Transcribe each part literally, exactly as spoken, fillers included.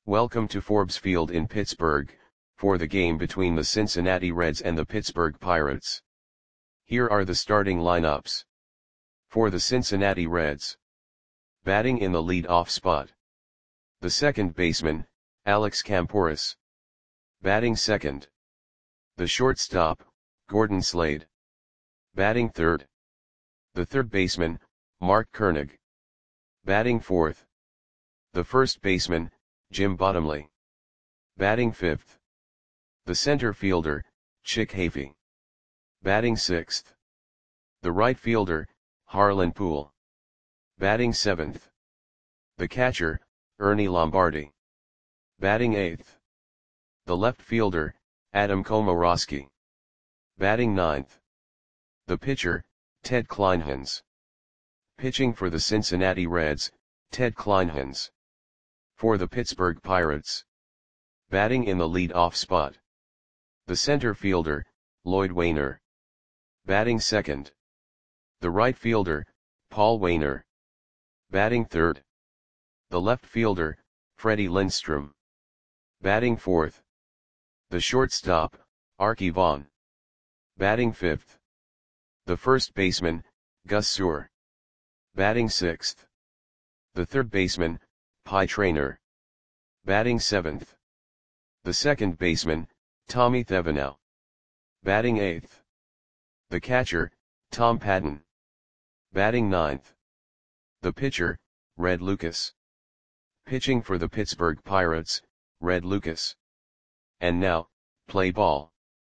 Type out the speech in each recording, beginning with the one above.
Welcome to Forbes Field in Pittsburgh, for the game between the Cincinnati Reds and the Pittsburgh Pirates. Here are the starting lineups. For the Cincinnati Reds. Batting in the lead-off spot. The second baseman, Alex Kamporus. Batting second. The shortstop, Gordon Slade. Batting third. The third baseman, Mark Koenig. Batting fourth. The first baseman, Jim Bottomley. Batting fifth. The center fielder, Chick Hafey. Batting sixth. The right fielder, Harlan Poole. Batting seventh. The catcher, Ernie Lombardi. Batting eighth. The left fielder, Adam Komoroski. Batting ninth. The pitcher, Ted Kleinhans. Pitching for the Cincinnati Reds, Ted Kleinhans. For the Pittsburgh Pirates. Batting in the lead-off spot. The center fielder, Lloyd Wainer. Batting second. The right fielder, Paul Wainer. Batting third. The left fielder, Freddie Lindstrom. Batting fourth. The shortstop, Arky Vaughan. Batting fifth. The first baseman, Gus Suhr. Batting sixth. The third baseman, Pie Traynor. Batting seventh. The second baseman, Tommy Thevenot. Batting eighth. The catcher, Tom Patton. Batting ninth. The pitcher, Red Lucas. Pitching for the Pittsburgh Pirates, Red Lucas. And now, play ball.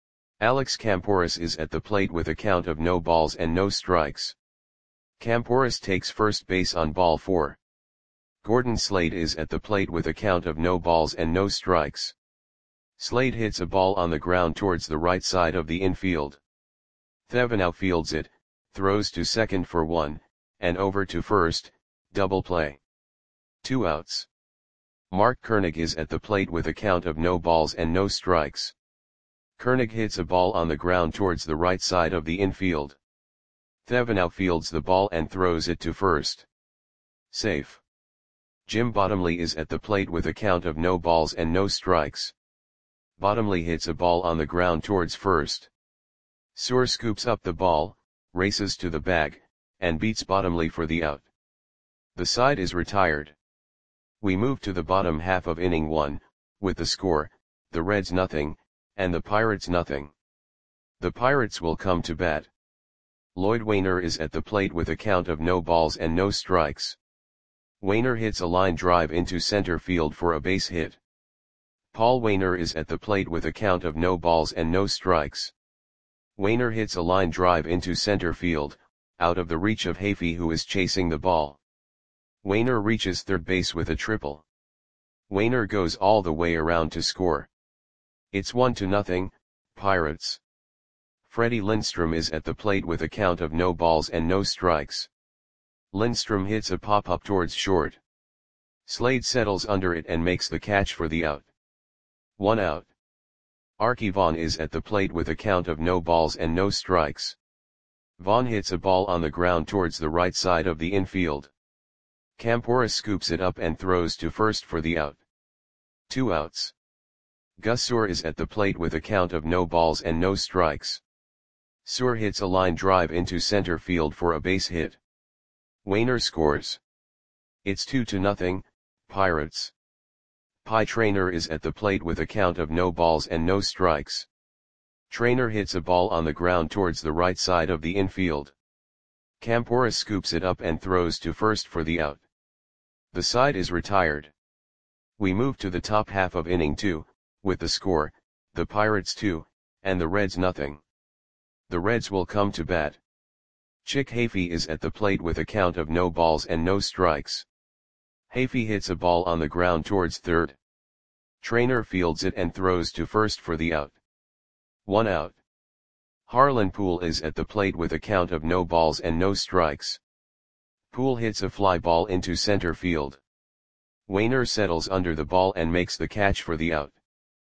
Alex Kamporus is at the plate with a count of no balls and no strikes. Kamporus takes first base on ball four. Gordon Slade is at the plate with a count of no balls and no strikes. Slade hits a ball on the ground towards the right side of the infield. Thevenot fields it, throws to second for one, and over to first, double play. Two outs. Mark Koenig is at the plate with a count of no balls and no strikes. Koenig hits a ball on the ground towards the right side of the infield. Thevenot fields the ball and throws it to first. Safe. Jim Bottomley is at the plate with a count of no balls and no strikes. Bottomley hits a ball on the ground towards first. Suhr scoops up the ball, races to the bag, and beats Bottomley for the out. The side is retired. We move to the bottom half of inning one, with the score, the Reds nothing, and the Pirates nothing. The Pirates will come to bat. Lloyd Wainer is at the plate with a count of no balls and no strikes. Wainer hits a line drive into center field for a base hit. Paul Wainer is at the plate with a count of no balls and no strikes. Wainer hits a line drive into center field, out of the reach of Hafey, who is chasing the ball. Wainer reaches third base with a triple. Wainer goes all the way around to score. It's one to nothing, Pirates. Freddie Lindstrom is at the plate with a count of no balls and no strikes. Lindstrom hits a pop-up towards short. Slade settles under it and makes the catch for the out. One out. Arky Vaughan is at the plate with a count of no balls and no strikes. Vaughan hits a ball on the ground towards the right side of the infield. Kamporus scoops it up and throws to first for the out. Two outs. Gus Suhr is at the plate with a count of no balls and no strikes. Suhr hits a line drive into center field for a base hit. Wainer scores. It's two to nothing, Pirates. Pie Traynor is at the plate with a count of no balls and no strikes. Traynor hits a ball on the ground towards the right side of the infield. Kamporus scoops it up and throws to first for the out. The side is retired. We move to the top half of inning two, with the score, the Pirates two, and the Reds nothing. The Reds will come to bat. Chick Hafey is at the plate with a count of no balls and no strikes. Hafey hits a ball on the ground towards third. Traynor fields it and throws to first for the out. One out. Harlan Poole is at the plate with a count of no balls and no strikes. Poole hits a fly ball into center field. Wainer settles under the ball and makes the catch for the out.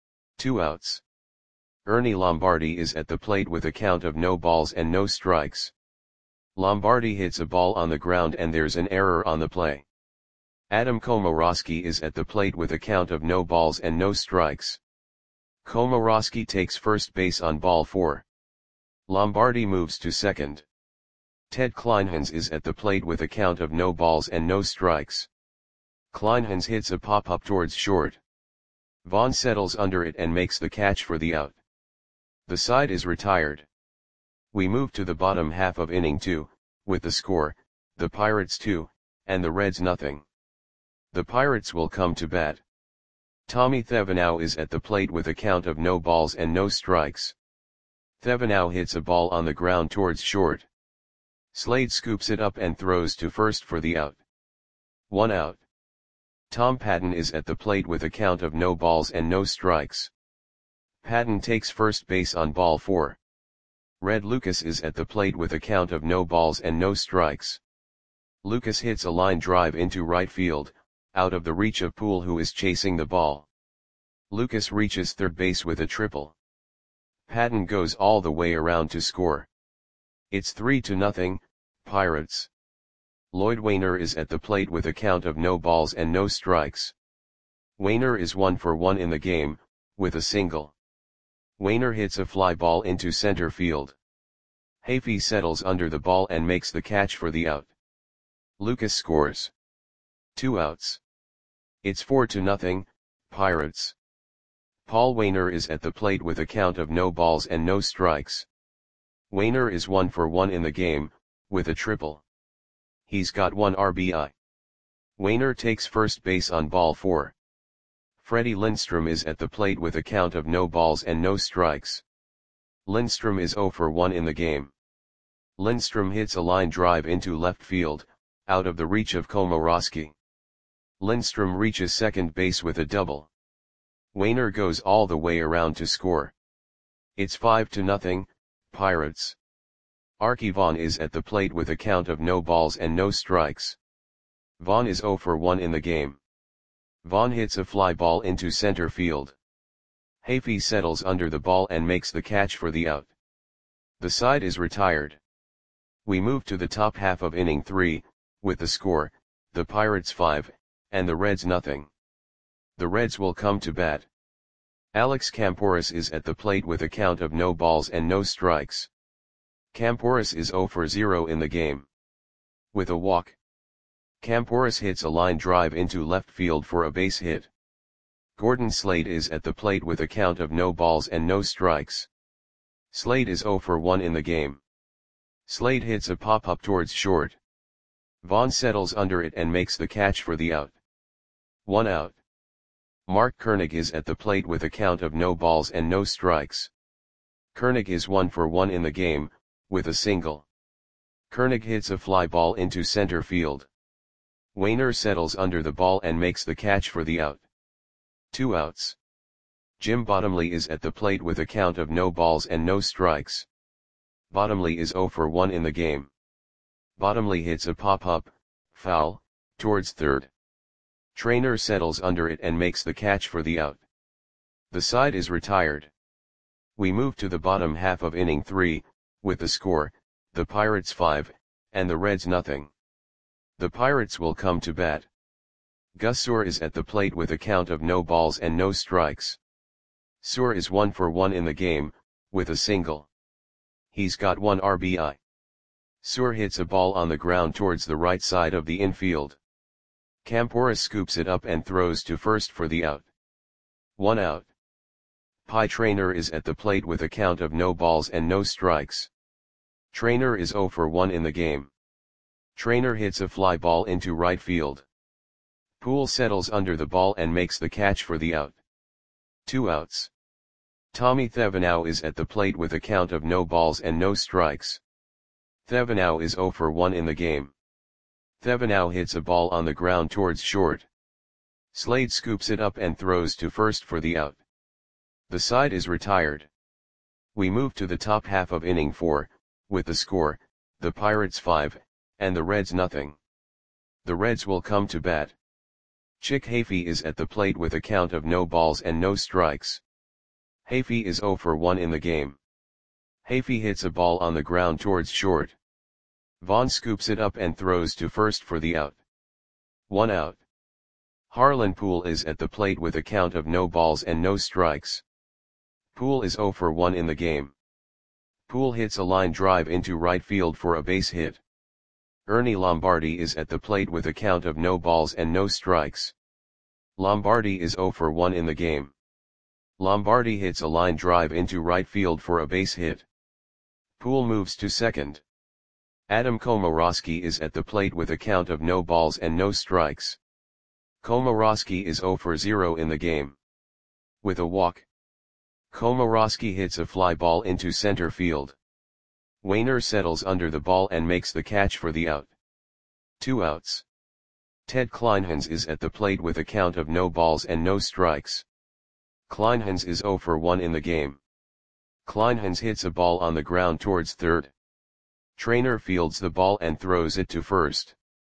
Two outs. Ernie Lombardi is at the plate with a count of no balls and no strikes. Lombardi hits a ball on the ground and there's an error on the play. Adam Komorowski is at the plate with a count of no balls and no strikes. Komorowski takes first base on ball four. Lombardi moves to second. Ted Kleinhans is at the plate with a count of no balls and no strikes. Kleinhans hits a pop-up towards short. Vaughn settles under it and makes the catch for the out. The side is retired. We move to the bottom half of inning two, with the score, the Pirates two, and the Reds nothing. The Pirates will come to bat. Tommy Thevenot is at the plate with a count of no balls and no strikes. Thevenot hits a ball on the ground towards short. Slade scoops it up and throws to first for the out. One out. Tom Patton is at the plate with a count of no balls and no strikes. Patton takes first base on ball four. Red Lucas is at the plate with a count of no balls and no strikes. Lucas hits a line drive into right field, out of the reach of Poole, who is chasing the ball. Lucas reaches third base with a triple. Patton goes all the way around to score. It's three to nothing, Pirates. Lloyd Wainer is at the plate with a count of no balls and no strikes. Wainer is one for one in the game, with a single. Wainer hits a fly ball into center field. Hafey settles under the ball and makes the catch for the out. Lucas scores. Two outs. It's four to nothing, Pirates. Paul Wainer is at the plate with a count of no balls and no strikes. Wainer is one for one in the game, with a triple. He's got one R B I. Wainer takes first base on ball four. Freddie Lindstrom is at the plate with a count of no balls and no strikes. Lindstrom is zero for one in the game. Lindstrom hits a line drive into left field, out of the reach of Komorowski. Lindstrom reaches second base with a double. Wainer goes all the way around to score. It's five to nothing, Pirates. Arky Vaughan is at the plate with a count of no balls and no strikes. Vaughan is zero for one in the game. Vaughan hits a fly ball into center field. Hafey settles under the ball and makes the catch for the out. The side is retired. We move to the top half of inning three, with the score, the Pirates five, and the Reds nothing. The Reds will come to bat. Alex Kamporis is at the plate with a count of no balls and no strikes. Kamporis is zero for zero in the game. With a walk. Kamporis hits a line drive into left field for a base hit. Gordon Slade is at the plate with a count of no balls and no strikes. Slade is zero for one in the game. Slade hits a pop-up towards short. Vaughn settles under it and makes the catch for the out. One out. Mark Koenig is at the plate with a count of no balls and no strikes. Koenig is one for one in the game, with a single. Koenig hits a fly ball into center field. Wainer settles under the ball and makes the catch for the out. Two outs. Jim Bottomley is at the plate with a count of no balls and no strikes. Bottomley is zero for one in the game. Bottomley hits a pop-up, foul, towards third. Trainer settles under it and makes the catch for the out. The side is retired. We move to the bottom half of inning three, with the score, the Pirates five, and the Reds nothing. The Pirates will come to bat. Gus Soar is at the plate with a count of no balls and no strikes. Soar is one for one in the game, with a single. He's got one R B I. Soar hits a ball on the ground towards the right side of the infield. Kamporis scoops it up and throws to first for the out. One out. Pie Traynor is at the plate with a count of no balls and no strikes. Traynor is zero for one in the game. Traynor hits a fly ball into right field. Poole settles under the ball and makes the catch for the out. Two outs. Tommy Thevenot is at the plate with a count of no balls and no strikes. Thevenot is zero for one in the game. Thevenot hits a ball on the ground towards short. Slade scoops it up and throws to first for the out. The side is retired. We move to the top half of inning four, with the score, the Pirates five, and the Reds nothing. The Reds will come to bat. Chick Hafey is at the plate with a count of no balls and no strikes. Hafey is zero for one in the game. Hafey hits a ball on the ground towards short. Vaughn scoops it up and throws to first for the out. One out. Harlanpool is at the plate with a count of no balls and no strikes. Poole is zero for one in the game. Poole hits a line drive into right field for a base hit. Ernie Lombardi is at the plate with a count of no balls and no strikes. Lombardi is zero for one in the game. Lombardi hits a line drive into right field for a base hit. Poole moves to second. Adam Komorowski is at the plate with a count of no balls and no strikes. Komorowski is zero for zero in the game. With a walk, Komorowski hits a fly ball into center field. Wainer settles under the ball and makes the catch for the out. Two outs. Ted Kleinhans is at the plate with a count of no balls and no strikes. Kleinhans is zero for one in the game. Kleinhans hits a ball on the ground towards third. Trainer fields the ball and throws it to first.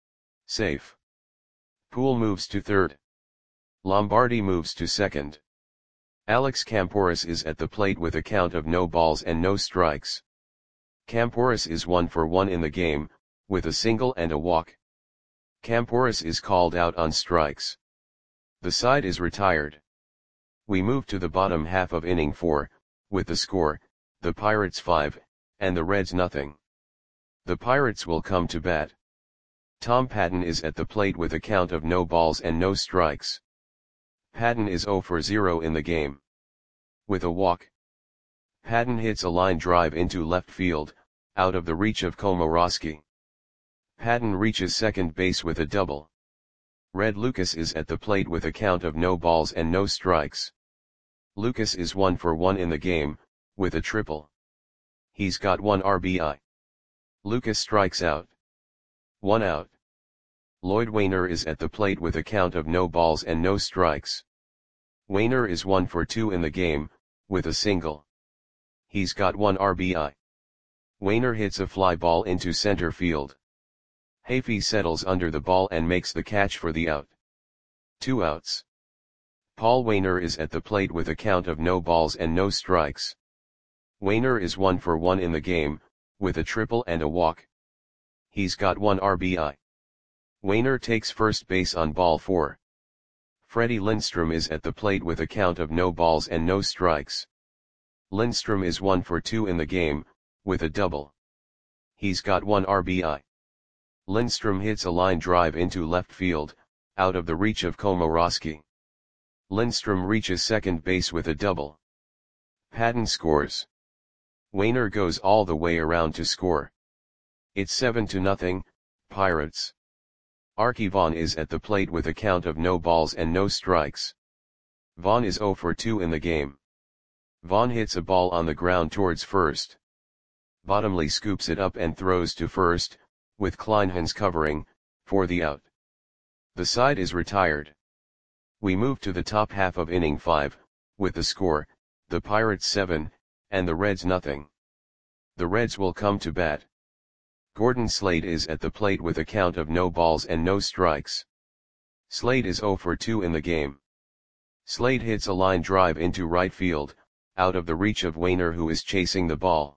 Safe. Poole moves to third. Lombardi moves to second. Alex Kamporis is at the plate with a count of no balls and no strikes. Kamporis is one for one in the game, with a single and a walk. Kamporis is called out on strikes. The side is retired. We move to the bottom half of inning four, with the score, the Pirates five, and the Reds nothing. The Pirates will come to bat. Tom Patton is at the plate with a count of no balls and no strikes. Patton is zero for zero in the game. With a walk, Patton hits a line drive into left field, out of the reach of Komorowski. Patton reaches second base with a double. Red Lucas is at the plate with a count of no balls and no strikes. Lucas is one for one in the game, with a triple. He's got one R B I. Lucas strikes out. One out. Lloyd Wainer is at the plate with a count of no balls and no strikes. Wainer is one for two in the game, with a single. He's got one R B I. Wainer hits a fly ball into center field. Hafey settles under the ball and makes the catch for the out. Two outs. Paul Wainer is at the plate with a count of no balls and no strikes. Wainer is one for one in the game, with a triple and a walk. He's got one R B I. Wainer takes first base on ball four. Freddie Lindstrom is at the plate with a count of no balls and no strikes. Lindstrom is one for two in the game, with a double. He's got one R B I. Lindstrom hits a line drive into left field, out of the reach of Komorowski. Lindstrom reaches second base with a double. Patton scores. Wainer goes all the way around to score. It's seven to nothing, Pirates. Archie Vaughn is at the plate with a count of no balls and no strikes. Vaughn is zero for two in the game. Vaughn hits a ball on the ground towards first. Bottomley scoops it up and throws to first, with Kleinhans covering, for the out. The side is retired. We move to the top half of inning five, with the score, the Pirates seven, and the Reds nothing. The Reds will come to bat. Gordon Slade is at the plate with a count of no balls and no strikes. Slade is zero for two in the game. Slade hits a line drive into right field, out of the reach of Wainer who is chasing the ball.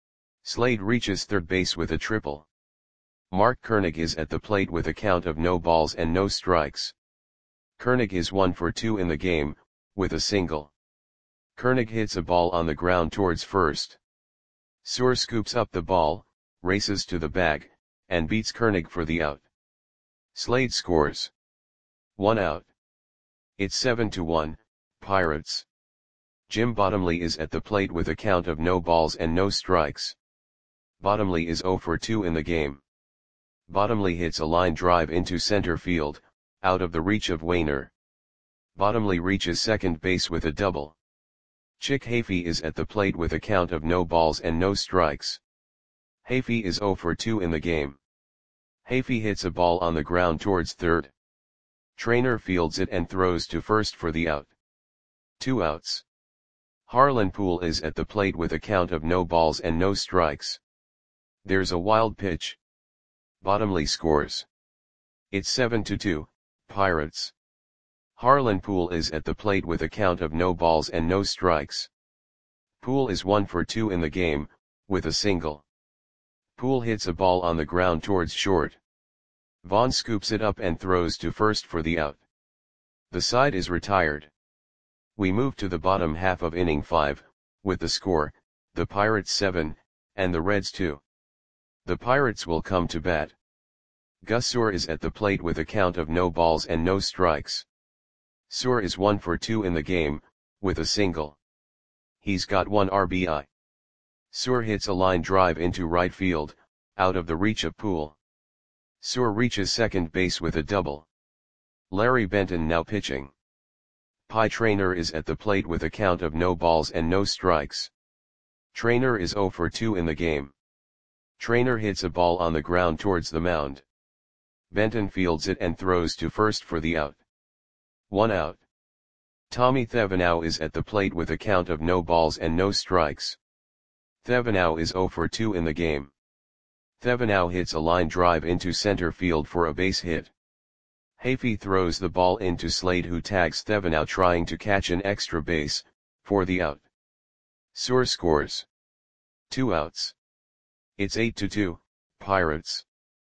Slade reaches third base with a triple. Mark Koenig is at the plate with a count of no balls and no strikes. Koenig is one for two in the game, with a single. Koenig hits a ball on the ground towards first. Suhr scoops up the ball, races to the bag, and beats Koenig for the out. Slade scores. One out. It's seven to one, Pirates. Jim Bottomley is at the plate with a count of no balls and no strikes. Bottomley is zero for two in the game. Bottomley hits a line drive into center field, out of the reach of Wainer. Bottomley reaches second base with a double. Chick Hafey is at the plate with a count of no balls and no strikes. Hafey is zero for two in the game. Hafey hits a ball on the ground towards third. Trainer fields it and throws to first for the out. Two outs. Harlanpool is at the plate with a count of no balls and no strikes. There's a wild pitch. Bottomley scores. It's seven to two, Pirates. Harlanpool is at the plate with a count of no balls and no strikes. Poole is one for two in the game, with a single. Poole hits a ball on the ground towards short. Vaughn scoops it up and throws to first for the out. The side is retired. We move to the bottom half of inning five, with the score, the Pirates seven, and the Reds two. The Pirates will come to bat. Gus Suhr is at the plate with a count of no balls and no strikes. Suhr is one for two in the game, with a single. He's got one R B I. Suhr hits a line drive into right field, out of the reach of Poole. Suhr reaches second base with a double. Larry Benton now pitching. Pie Traynor is at the plate with a count of no balls and no strikes. Traynor is zero for two in the game. Traynor hits a ball on the ground towards the mound. Benton fields it and throws to first for the out. One out. Tommy Thevenot is at the plate with a count of no balls and no strikes. Thevenot is zero for two in the game. Thevenot hits a line drive into center field for a base hit. Hafey throws the ball into Slade, who tags Thevenot trying to catch an extra base, for the out. Suhr scores. Two outs. It's eight to two, Pirates.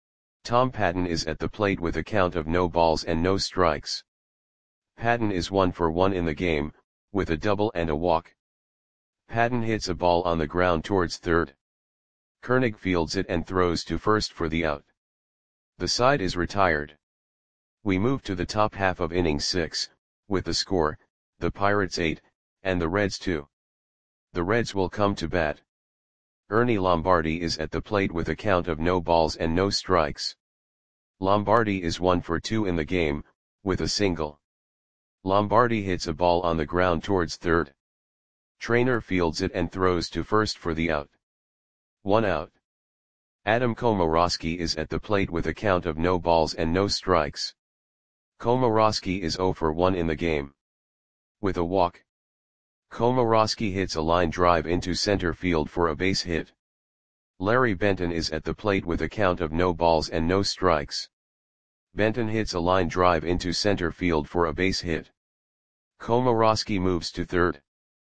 Tom Patton is at the plate with a count of no balls and no strikes. Patton is one for one in the game, with a double and a walk. Patton hits a ball on the ground towards third. Koenig fields it and throws to first for the out. The side is retired. We move to the top half of inning six, with the score, the Pirates eight, and the Reds two. The Reds will come to bat. Ernie Lombardi is at the plate with a count of no balls and no strikes. Lombardi is one for two in the game, with a single. Lombardi hits a ball on the ground towards third. Traynor fields it and throws to first for the out. One out. Adam Komorowski is at the plate with a count of no balls and no strikes. Komorowski is zero for one in the game. With a walk. Komorowski hits a line drive into center field for a base hit. Larry Benton is at the plate with a count of no balls and no strikes. Benton hits a line drive into center field for a base hit. Komorowski moves to third.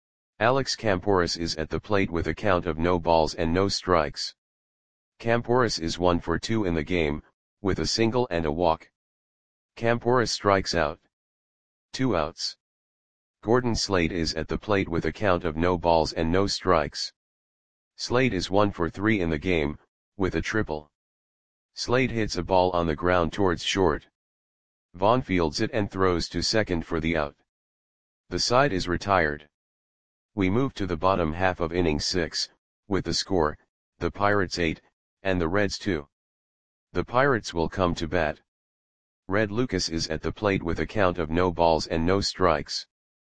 Alex Kamporis is at the plate with a count of no balls and no strikes. Kamporis is one for two in the game, with a single and a walk. Kamporis strikes out. Two outs. Gordon Slade is at the plate with a count of no balls and no strikes. Slade is one for three in the game, with a triple. Slade hits a ball on the ground towards short. Vaughn fields it and throws to second for the out. The side is retired. We move to the bottom half of inning six, with the score, the Pirates eight, and the Reds two. The Pirates will come to bat. Red Lucas is at the plate with a count of no balls and no strikes.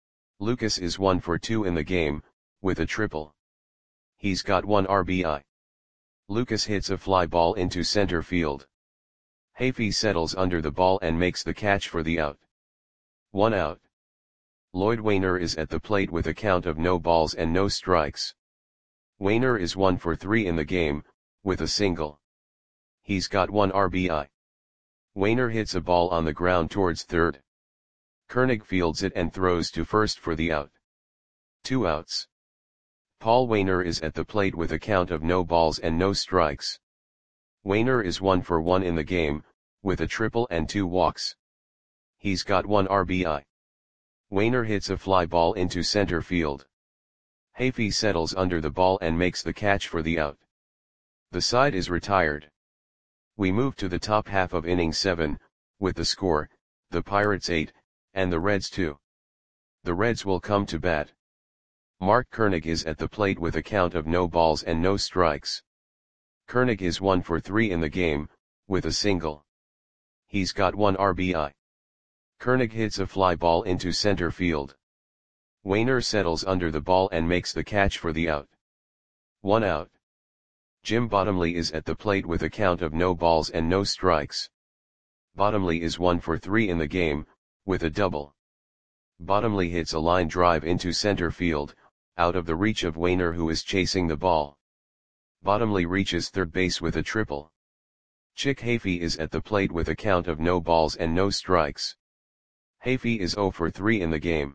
Lucas is one for two in the game, with a triple. He's got one R B I. Lucas hits a fly ball into center field. Hafey settles under the ball and makes the catch for the out. One out. Lloyd Wainer is at the plate with a count of no balls and no strikes. Wainer is one for three in the game, with a single. He's got one R B I. Wainer hits a ball on the ground towards third. Koenig fields it and throws to first for the out. Two outs. Paul Wainer is at the plate with a count of no balls and no strikes. Wainer is one for one in the game, with a triple and two walks. He's got one R B I. Wainer hits a fly ball into center field. Hafey settles under the ball and makes the catch for the out. The side is retired. We move to the top half of inning seven, with the score, the Pirates eight, and the Reds two. The Reds will come to bat. Mark Koenig is at the plate with a count of no balls and no strikes. Koenig is one for three in the game, with a single. He's got one R B I. Koenig hits a fly ball into center field. Wainer settles under the ball and makes the catch for the out. One out. Jim Bottomley is at the plate with a count of no balls and no strikes. Bottomley is one for three in the game, with a double. Bottomley hits a line drive into center field, out of the reach of Wainer, who is chasing the ball. Bottomley reaches third base with a triple. Chick Hafey is at the plate with a count of no balls and no strikes. Hafey is zero for three in the game.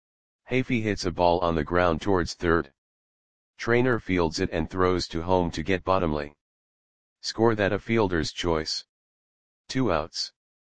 Hafey hits a ball on the ground towards third. Traynor fields it and throws to home to get Bottomley. Score that a fielder's choice. Two outs.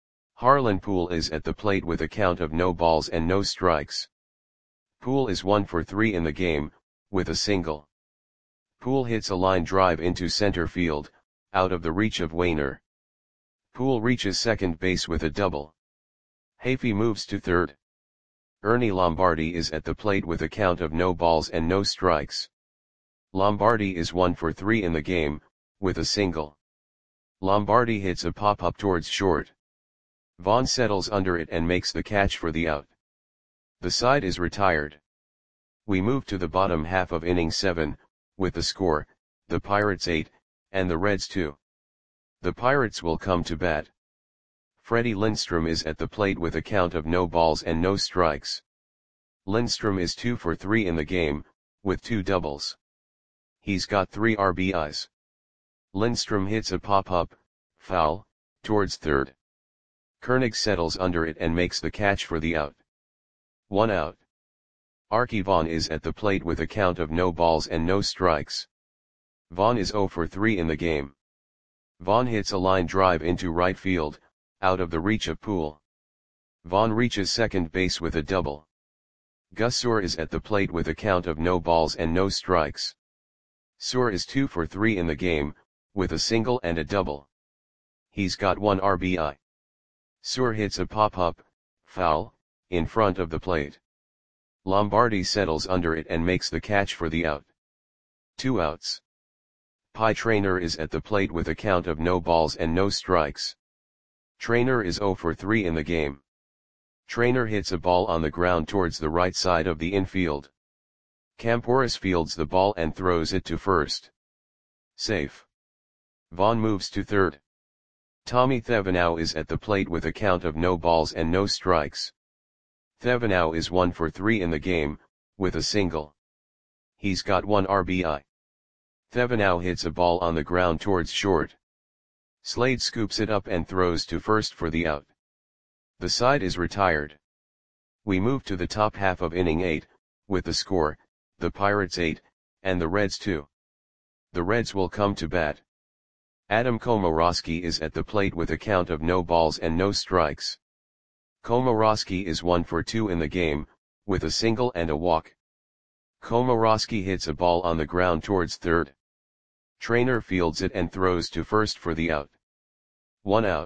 Harlan Poole is at the plate with a count of no balls and no strikes. Poole is one for three in the game, with a single. Poole hits a line drive into center field, out of the reach of Wainer. Poole reaches second base with a double. Hafey moves to third. Ernie Lombardi is at the plate with a count of no balls and no strikes. Lombardi is one for three in the game, with a single. Lombardi hits a pop-up towards short. Vaughn settles under it and makes the catch for the out. The side is retired. We move to the bottom half of inning seven, with the score, the Pirates eight, and the Reds two. The Pirates will come to bat. Freddie Lindstrom is at the plate with a count of no balls and no strikes. Lindstrom is two for three in the game, with two doubles. He's got three R B Is. Lindstrom hits a pop-up, foul, towards third. Koenig settles under it and makes the catch for the out. One out. Archie Vaughn is at the plate with a count of no balls and no strikes. Vaughn is zero for three in the game. Vaughn hits a line drive into right field, out of the reach of Poole. Vaughn reaches second base with a double. Gus Suhr is at the plate with a count of no balls and no strikes. Suhr is two for three in the game, with a single and a double. He's got one R B I. Suhr hits a pop-up, foul, in front of the plate. Lombardi settles under it and makes the catch for the out. Two outs. Pie Traynor is at the plate with a count of no balls and no strikes. Traynor is zero for three in the game. Traynor hits a ball on the ground towards the right side of the infield. Camporis fields the ball and throws it to first. Safe. Vaughn moves to third. Tommy Thevenot is at the plate with a count of no balls and no strikes. Thevenot is one for three in the game, with a single. He's got one R B I. Thevenot hits a ball on the ground towards short. Slade scoops it up and throws to first for the out. The side is retired. We move to the top half of inning eight, with the score, the Pirates eight, and the Reds two. The Reds will come to bat. Adam Komorowski is at the plate with a count of no balls and no strikes. Komorowski is one for two in the game, with a single and a walk. Komorowski hits a ball on the ground towards third. Traynor fields it and throws to first for the out. One out.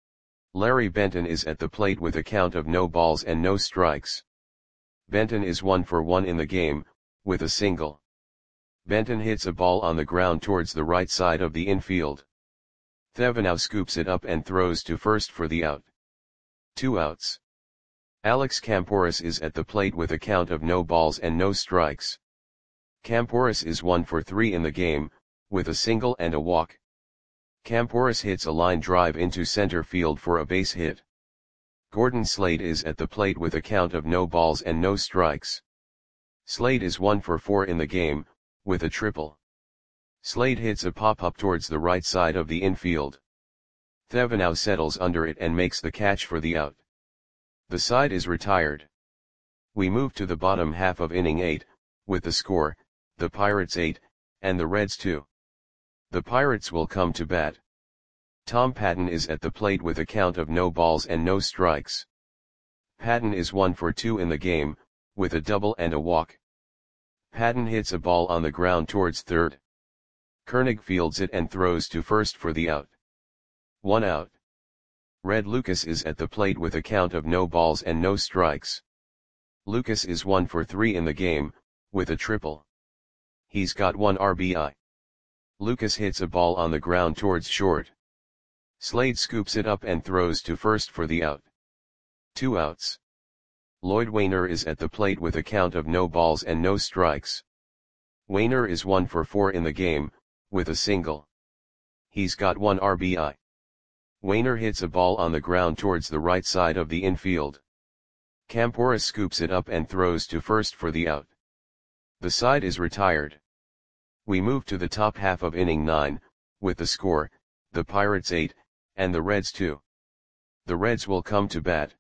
Larry Benton is at the plate with a count of no balls and no strikes. Benton is one for one in the game, with a single. Benton hits a ball on the ground towards the right side of the infield. Thevenot scoops it up and throws to first for the out. Two outs. Alex Camporis is at the plate with a count of no balls and no strikes. Camporis is one for three in the game, with a single and a walk. Camporis hits a line drive into center field for a base hit. Gordon Slade is at the plate with a count of no balls and no strikes. Slade is one for four in the game, with a triple. Slade hits a pop-up towards the right side of the infield. Thevenot settles under it and makes the catch for the out. The side is retired. We move to the bottom half of inning eight, with the score, the Pirates eight, and the Reds two. The Pirates will come to bat. Tom Patton is at the plate with a count of no balls and no strikes. Patton is one for two in the game, with a double and a walk. Patton hits a ball on the ground towards third. Koenig fields it and throws to first for the out. One out. Red Lucas is at the plate with a count of no balls and no strikes. Lucas is one for three in the game, with a triple. He's got one R B I. Lucas hits a ball on the ground towards short. Slade scoops it up and throws to first for the out. Two outs. Lloyd Wainer is at the plate with a count of no balls and no strikes. Wainer is one for four in the game, with a single. He's got one R B I. Wainer hits a ball on the ground towards the right side of the infield. Camporis scoops it up and throws to first for the out. The side is retired. We move to the top half of inning nine, with the score, the Pirates eight, and the Reds two. The Reds will come to bat.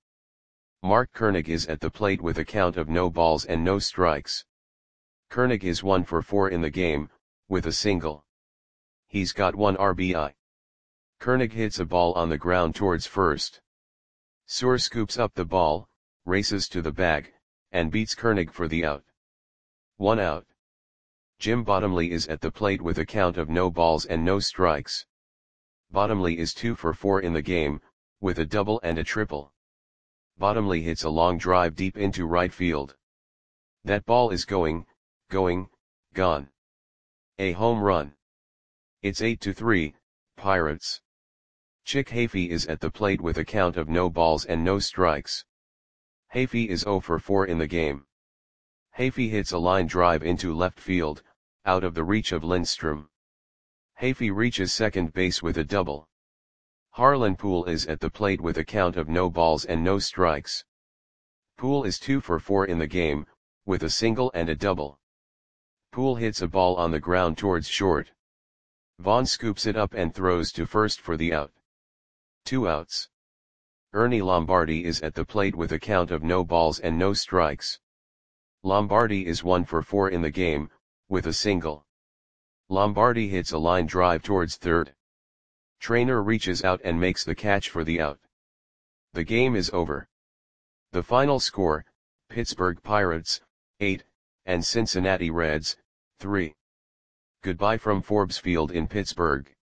Mark Koenig is at the plate with a count of no balls and no strikes. Koenig is one for four in the game, with a single. He's got one R B I. Koenig hits a ball on the ground towards first. Suhr scoops up the ball, races to the bag, and beats Koenig for the out. One out. Jim Bottomley is at the plate with a count of no balls and no strikes. Bottomley is two for four in the game, with a double and a triple. Bottomley hits a long drive deep into right field. That ball is going, going, gone. A home run. It's eight to three, Pirates. Chick Hafey is at the plate with a count of no balls and no strikes. Hafey is zero for four in the game. Hafey hits a line drive into left field, out of the reach of Lindstrom. Hafey reaches second base with a double. Harlan Poole is at the plate with a count of no balls and no strikes. Poole is two for four in the game, with a single and a double. Poole hits a ball on the ground towards short. Vaughn scoops it up and throws to first for the out. Two outs. Ernie Lombardi is at the plate with a count of no balls and no strikes. Lombardi is one for four in the game, with a single. Lombardi hits a line drive towards third. Trainer reaches out and makes the catch for the out. The game is over. The final score, Pittsburgh Pirates, eight, and Cincinnati Reds, three. Goodbye from Forbes Field in Pittsburgh.